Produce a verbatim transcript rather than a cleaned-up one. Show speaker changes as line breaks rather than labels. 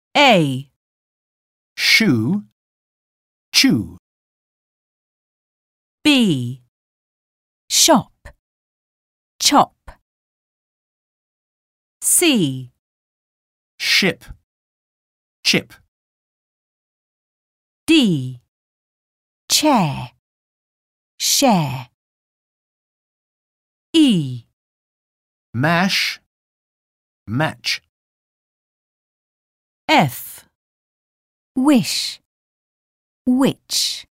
A.
Shoe, chew.
B. Shop, chop. C.
Ship, chip.
D. Chair, share. E.
Mash, match.
F. Wish, witch.